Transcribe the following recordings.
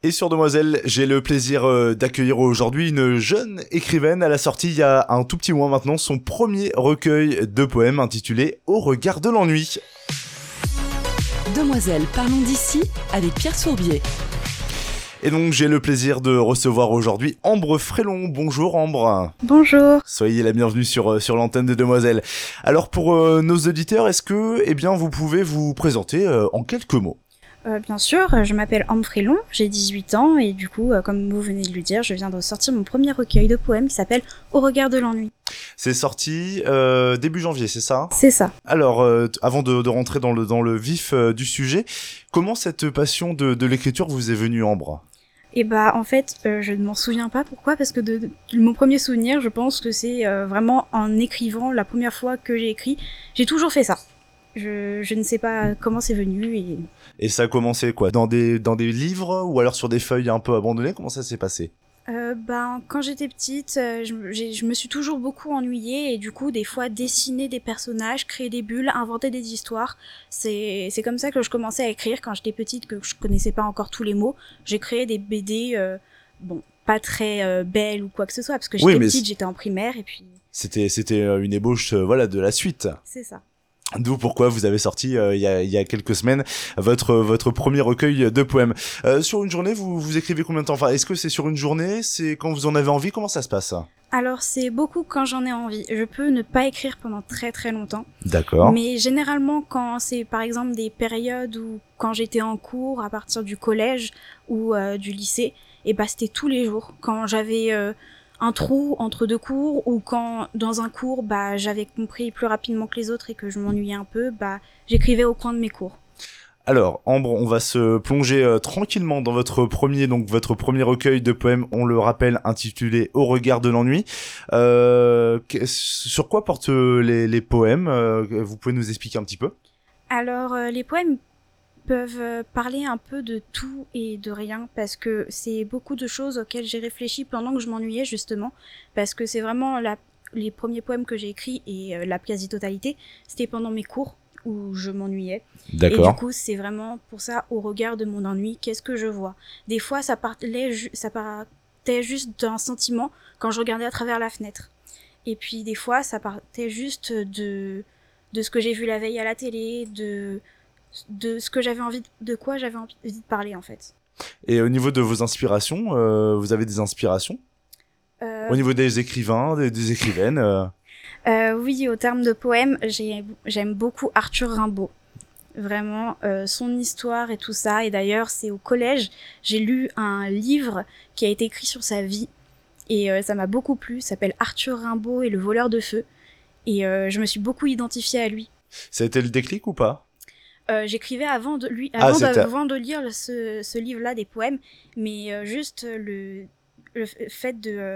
Et sur Demoiselle, j'ai le plaisir d'accueillir aujourd'hui une jeune écrivaine. Elle a sorti il y a un tout petit mois maintenant son premier recueil de poèmes intitulé Au regard de l'ennui. Demoiselle, parlons d'ici avec Pierre Sourbier. Et donc j'ai le plaisir de recevoir aujourd'hui Ambre Frélon. Bonjour Ambre. Bonjour. Soyez la bienvenue sur l'antenne de Demoiselle. Alors pour nos auditeurs, est-ce que vous pouvez vous présenter en quelques mots? Bien sûr, je m'appelle Ambre Frélon, j'ai 18 ans et du coup, comme vous venez de le dire, je viens de sortir mon premier recueil de poèmes qui s'appelle Au regard de l'ennui. C'est sorti début janvier, c'est ça? C'est ça. Alors, avant de rentrer dans le vif du sujet, comment cette passion de l'écriture vous est venue, Ambre? Et en fait, je ne m'en souviens pas. Pourquoi? Parce que de mon premier souvenir, je pense que c'est vraiment en écrivant la première fois que j'ai écrit. J'ai toujours fait ça. Je ne sais pas comment c'est venu Et ça a commencé quoi? Dans des livres ou alors sur des feuilles un peu abandonnées? Comment ça s'est passé? Quand j'étais petite, je me suis toujours beaucoup ennuyée et du coup, des fois, dessiner des personnages, créer des bulles, inventer des histoires, c'est comme ça que je commençais à écrire quand j'étais petite, que je connaissais pas encore tous les mots. J'ai créé des BD, pas très belles ou quoi que ce soit, parce que j'étais petite, j'étais en primaire et puis... C'était une ébauche, de la suite. C'est ça. D'où pourquoi vous avez sorti il y a quelques semaines votre premier recueil de poèmes. Sur une journée, vous écrivez combien de temps? Enfin, est-ce que c'est sur une journée? C'est quand vous en avez envie? Comment ça se passe? Alors, c'est beaucoup quand j'en ai envie. Je peux ne pas écrire pendant très très longtemps. D'accord. Mais généralement, quand c'est par exemple des périodes où quand j'étais en cours à partir du collège ou du lycée, c'était tous les jours. Quand j'avais un trou entre deux cours ou quand dans un cours j'avais compris plus rapidement que les autres et que je m'ennuyais un peu, j'écrivais au coin de mes cours. Alors Ambre, on va se plonger tranquillement dans votre premier recueil de poèmes, on le rappelle, intitulé Au regard de l'ennui. Sur quoi portent les poèmes? Vous pouvez nous expliquer un petit peu? Alors les poèmes peuvent parler un peu de tout et de rien parce que c'est beaucoup de choses auxquelles j'ai réfléchi pendant que je m'ennuyais justement, parce que c'est vraiment les premiers poèmes que j'ai écrits et la quasi-totalité, c'était pendant mes cours où je m'ennuyais. D'accord. Et du coup, c'est vraiment pour ça, au regard de mon ennui, qu'est-ce que je vois? Des fois, ça partait juste d'un sentiment quand je regardais à travers la fenêtre. Et puis des fois, ça partait juste de ce que j'ai vu la veille à la télé, de ce que j'avais envie de quoi j'avais envie de parler en fait. Et au niveau de vos inspirations, vous avez des inspirations au niveau des écrivains, des écrivaines Oui, au terme de poèmes, j'aime beaucoup Arthur Rimbaud. Vraiment, son histoire et tout ça. Et d'ailleurs, c'est au collège, j'ai lu un livre qui a été écrit sur sa vie et ça m'a beaucoup plu. Ça s'appelle Arthur Rimbaud et le voleur de feu. Et je me suis beaucoup identifiée à lui. Ça a été le déclic ou pas? J'écrivais avant de lire ce livre-là des poèmes, mais juste le fait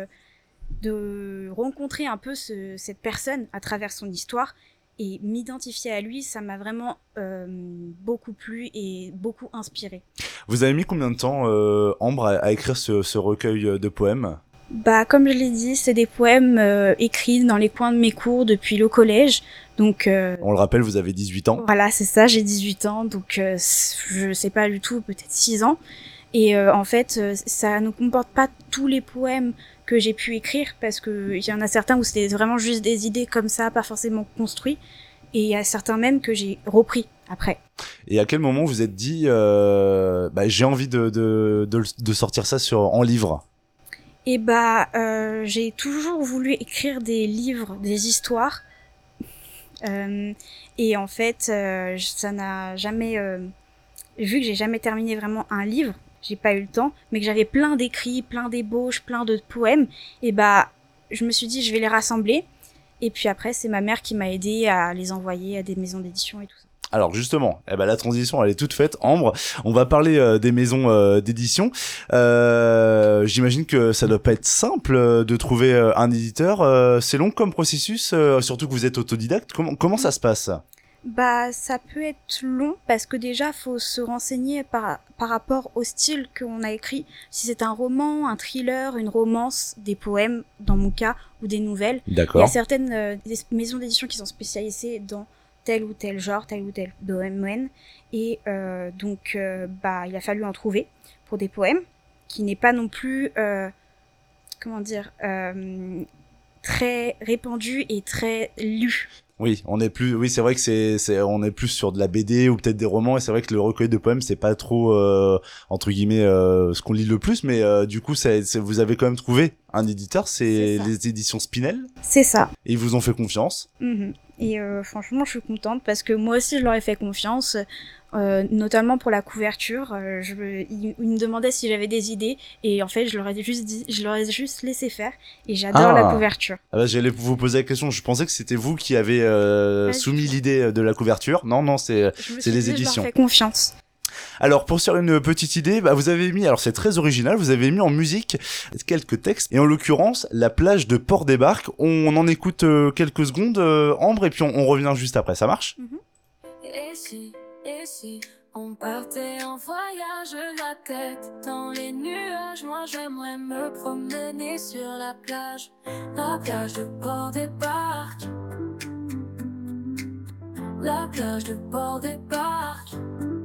de rencontrer un peu cette personne à travers son histoire et m'identifier à lui, ça m'a vraiment beaucoup plu et beaucoup inspiré. Vous avez mis combien de temps, Ambre, à écrire ce recueil de poèmes? Comme je l'ai dit, c'est des poèmes écrits dans les coins de mes cours depuis le collège. Donc, on le rappelle, vous avez 18 ans. Voilà, c'est ça, j'ai 18 ans, donc je sais pas du tout, peut-être 6 ans. Et en fait, ça ne comporte pas tous les poèmes que j'ai pu écrire, parce que il y en a certains où c'était vraiment juste des idées comme ça, pas forcément construits. Et il y a certains même que j'ai repris après. Et à quel moment vous êtes dit, j'ai envie de sortir ça en livre? Et j'ai toujours voulu écrire des livres, des histoires. Et en fait, ça n'a jamais... vu que j'ai jamais terminé vraiment un livre, j'ai pas eu le temps, mais que j'avais plein d'écrits, plein d'ébauches, plein de poèmes, et je me suis dit, je vais les rassembler. Et puis après, c'est ma mère qui m'a aidée à les envoyer à des maisons d'édition et tout ça. Alors justement, la transition elle est toute faite, Ambre. On va parler des maisons d'édition. J'imagine que ça doit pas être simple de trouver un éditeur. C'est long comme processus, surtout que vous êtes autodidacte. Comment ça se passe? Ça peut être long parce que déjà faut se renseigner par rapport au style qu'on a écrit. Si c'est un roman, un thriller, une romance, des poèmes dans mon cas ou des nouvelles. D'accord. Il y a certaines maisons d'édition qui sont spécialisées dans tel ou tel genre, tel ou tel domaine. Et il a fallu en trouver pour des poèmes. qui n'est pas non plus, très répandu et très lu. Oui, c'est vrai que on est plus sur de la BD ou peut-être des romans, et c'est vrai que le recueil de poèmes, c'est pas trop, entre guillemets, ce qu'on lit le plus, mais du coup, vous avez quand même trouvé un éditeur, c'est les éditions Spinel. C'est ça. Et ils vous ont fait confiance. Et franchement, je suis contente parce que moi aussi, je leur ai fait confiance, notamment pour la couverture. Ils me demandaient si j'avais des idées, et en fait, je leur ai juste laissé faire, et j'adore la couverture. Ah bah, j'allais vous poser la question, je pensais que c'était vous qui avez soumis l'idée de la couverture. Non, c'est les éditions. Je leur fais confiance. Alors, pour se faire une petite idée, vous avez mis, alors c'est très original, vous avez mis en musique quelques textes, et en l'occurrence, la plage de Port-des-Barques. On en écoute quelques secondes, Ambre, et puis on revient juste après, ça marche? Et si on partait en voyage la tête dans les nuages, moi j'aimerais me promener sur la plage de Port-des-Barques. La plage de Port-des-Barques.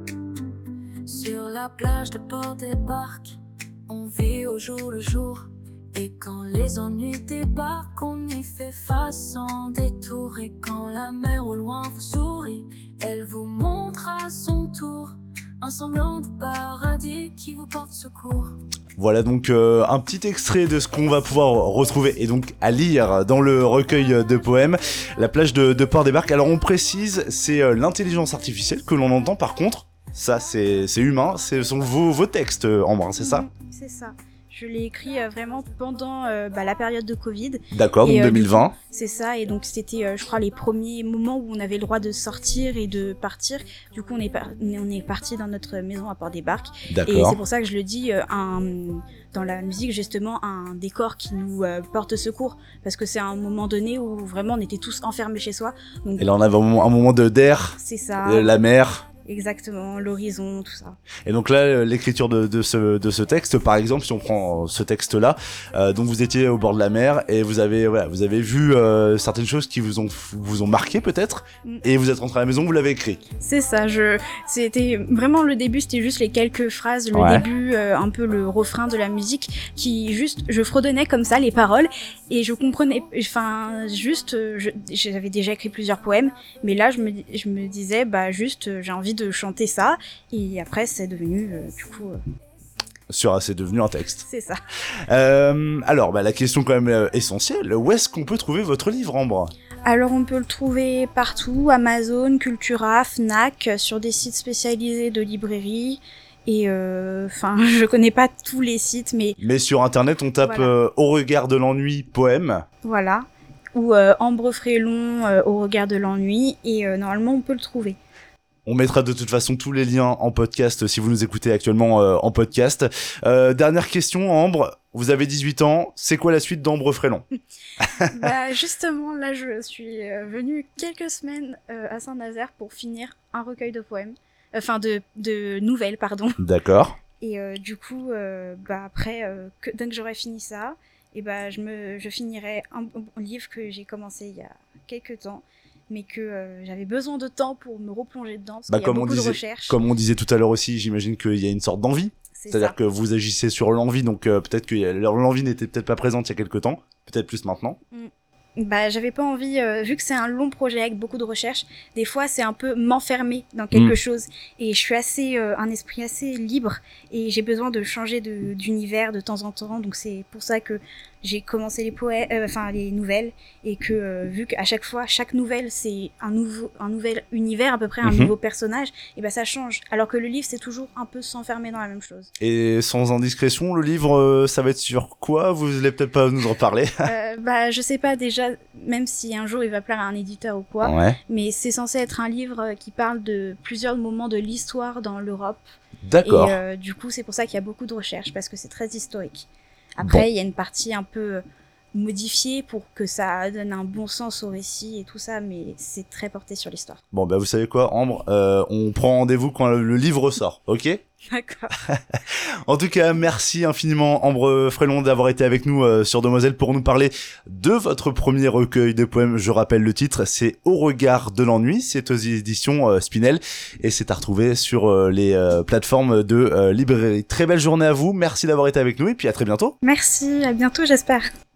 Sur la plage de Port-des-Barques, on vit au jour le jour. Et quand les ennuis débarquent, on y fait face sans détour. Et quand la mer au loin vous sourit, elle vous montre à son tour un semblant de paradis qui vous porte secours. Voilà donc un petit extrait de ce qu'on va pouvoir retrouver et donc à lire dans le recueil de poèmes, La plage de Port-des-Barques. Alors on précise, c'est l'intelligence artificielle que l'on entend, par contre, ça c'est humain, ce sont vos textes, Ambre, c'est ça? C'est ça. Je l'ai écrit vraiment pendant la période de Covid. D'accord, donc 2020. C'est ça, et donc c'était, je crois, les premiers moments où on avait le droit de sortir et de partir. Du coup, on est parti dans notre maison à Port-des-Barques. D'accord. Et c'est pour ça que je le dis, dans la musique, justement, un décor qui nous porte secours. Parce que c'est un moment donné où vraiment on était tous enfermés chez soi. Donc, et là, on avait un moment d'air. C'est ça. La mer. Exactement, l'horizon, tout ça. Et donc là, l'écriture de ce texte, par exemple, si on prend ce texte-là, donc vous étiez au bord de la mer et vous avez vu certaines choses qui vous ont marqué peut-être, et vous êtes rentré à la maison, vous l'avez écrit. C'est ça. C'était vraiment le début, c'était juste les quelques phrases, le début, un peu le refrain de la musique, qui juste, je fredonnais comme ça les paroles et je comprenais, j'avais déjà écrit plusieurs poèmes, mais là je me disais j'ai envie de chanter ça, et après c'est devenu c'est devenu un texte. C'est ça. Alors la question quand même essentielle, où est-ce qu'on peut trouver votre livre, Ambre? Alors on peut le trouver partout, Amazon, Cultura, Fnac, sur des sites spécialisés de librairie. Et je connais pas tous les sites, mais sur internet on tape Au regard de l'ennui poème. Voilà. Ou Ambre Frélon, Au regard de l'ennui, et normalement on peut le trouver. On mettra de toute façon tous les liens en podcast si vous nous écoutez actuellement en podcast. Dernière question, Ambre, vous avez 18 ans, c'est quoi la suite d'Ambre Frélon? Justement, là je suis venue quelques semaines à Saint-Nazaire pour finir un recueil de poèmes, de nouvelles, pardon. D'accord. Et du coup, après, dès que j'aurai fini ça, et je finirai un livre que j'ai commencé il y a quelques temps, mais que j'avais besoin de temps pour me replonger dedans, parce qu'il y a beaucoup de recherches. Comme on disait tout à l'heure aussi, j'imagine qu'il y a une sorte d'envie. C'est-à-dire que vous agissez sur l'envie, donc peut-être que l'envie n'était peut-être pas présente il y a quelques temps, peut-être plus maintenant. J'avais pas envie, vu que c'est un long projet avec beaucoup de recherches, des fois c'est un peu m'enfermer dans quelque chose, et je suis un esprit assez libre, et j'ai besoin de changer d'univers de temps en temps, donc c'est pour ça que j'ai commencé les nouvelles, et que vu qu'à chaque fois, chaque nouvelle c'est un nouvel univers, à peu près un nouveau personnage, et ça change, alors que le livre c'est toujours un peu s'enfermer dans la même chose. Et sans indiscrétion, le livre ça va être sur quoi? Vous allez peut-être pas nous en parler. Je sais pas déjà, même si un jour il va plaire à un éditeur ou quoi, mais c'est censé être un livre qui parle de plusieurs moments de l'histoire dans l'Europe. D'accord. Et du coup c'est pour ça qu'il y a beaucoup de recherches, parce que c'est très historique. Après il y a une partie un peu modifier pour que ça donne un bon sens au récit et tout ça, mais c'est très porté sur l'histoire. Bon, bah vous savez quoi, Ambre, on prend rendez-vous quand le livre sort, ok ? D'accord. En tout cas, merci infiniment Ambre Frélon d'avoir été avec nous sur Demoiselle pour nous parler de votre premier recueil de poèmes. Je rappelle le titre, c'est Au regard de l'ennui, c'est aux éditions Spinel et c'est à retrouver sur les plateformes de librairie. Très belle journée à vous, merci d'avoir été avec nous et puis à très bientôt. Merci, à bientôt j'espère.